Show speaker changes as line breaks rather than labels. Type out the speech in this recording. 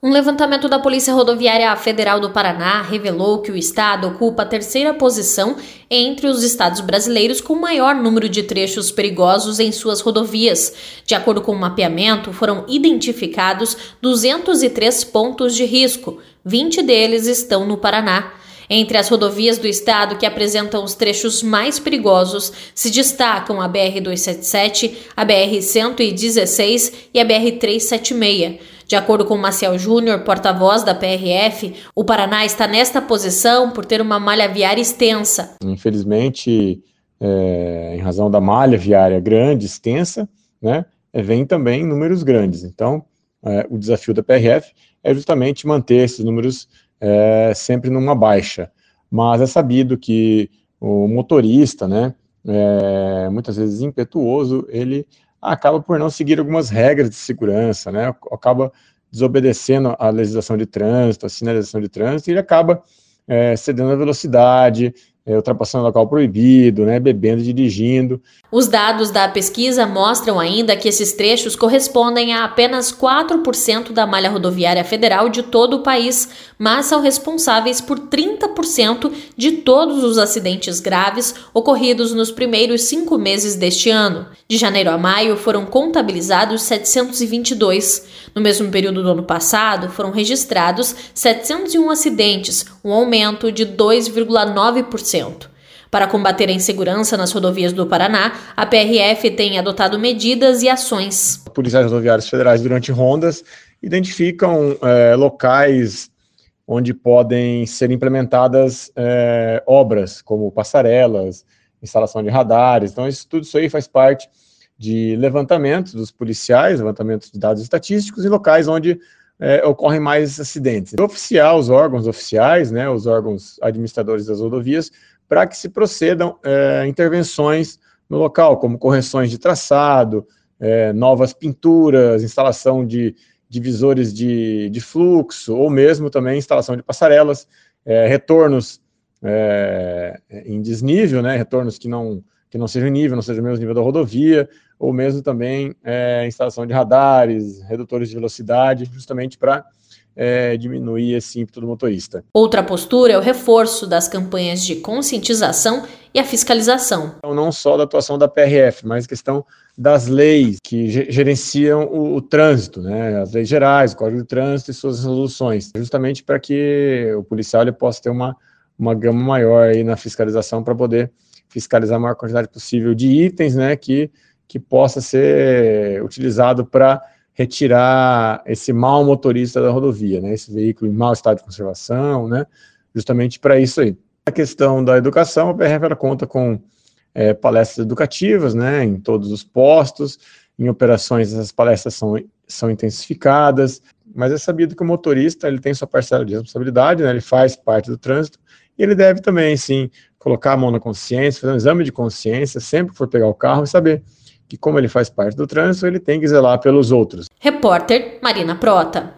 Um levantamento da Polícia Rodoviária Federal do Paraná revelou que o estado ocupa a terceira posição entre os estados brasileiros com maior número de trechos perigosos em suas rodovias. De acordo com o mapeamento, foram identificados 203 pontos de risco, 20 deles estão no Paraná. Entre as rodovias do estado que apresentam os trechos mais perigosos se destacam a BR-277, a BR-116 e a BR-376. De acordo com Maciel Júnior, porta-voz da PRF, o Paraná está nesta posição por ter uma malha viária extensa.
Infelizmente, em razão da malha viária grande, extensa, né, vem também números grandes. Então, o desafio da PRF é justamente manter esses números sempre numa baixa. Mas é sabido que o motorista, né, muitas vezes impetuoso, ele acaba por não seguir algumas regras de segurança, né, acaba desobedecendo a legislação de trânsito, a sinalização de trânsito, e ele acaba cedendo a velocidade, ultrapassando o local proibido, né, bebendo e dirigindo.
Os dados da pesquisa mostram ainda que esses trechos correspondem a apenas 4% da malha rodoviária federal de todo o país, mas são responsáveis por 30% de todos os acidentes graves ocorridos nos primeiros 5 meses deste ano. De janeiro a maio foram contabilizados 722. No mesmo período do ano passado, foram registrados 701 acidentes, um aumento de 2,9%. Para combater a insegurança nas rodovias do Paraná, a PRF tem adotado medidas e ações.
Policiais rodoviários federais, durante rondas, identificam locais onde podem ser implementadas obras, como passarelas, instalação de radares. Então, tudo isso aí faz parte de levantamentos dos policiais, levantamentos de dados estatísticos em locais onde ocorrem mais acidentes. Os órgãos oficiais, né, os órgãos administradores das rodovias, para que se procedam intervenções no local, como correções de traçado, novas pinturas, instalação de divisores de fluxo, ou mesmo também instalação de passarelas, retornos em desnível, né, retornos que não sejam em nível, não sejam o mesmo nível da rodovia, ou mesmo também instalação de radares, redutores de velocidade, justamente para diminuir esse ímpeto do motorista.
Outra postura é o reforço das campanhas de conscientização e a fiscalização.
Então, não só da atuação da PRF, mas a questão das leis que gerenciam o trânsito, né? As leis gerais, o Código de Trânsito e suas resoluções, justamente para que o policial ele possa ter uma gama maior aí na fiscalização para poder fiscalizar a maior quantidade possível de itens, né, que possa ser utilizado para retirar esse mau motorista da rodovia, né, esse veículo em mau estado de conservação, né, justamente para isso aí. A questão da educação, a PRF ela conta com palestras educativas, né, em todos os postos, em operações essas palestras são intensificadas, mas é sabido que o motorista ele tem sua parcela de responsabilidade, né, ele faz parte do trânsito, e ele deve também, sim, colocar a mão na consciência, fazer um exame de consciência sempre que for pegar o carro e saber que, como ele faz parte do trânsito, ele tem que zelar pelos outros.
Repórter Marina Prota.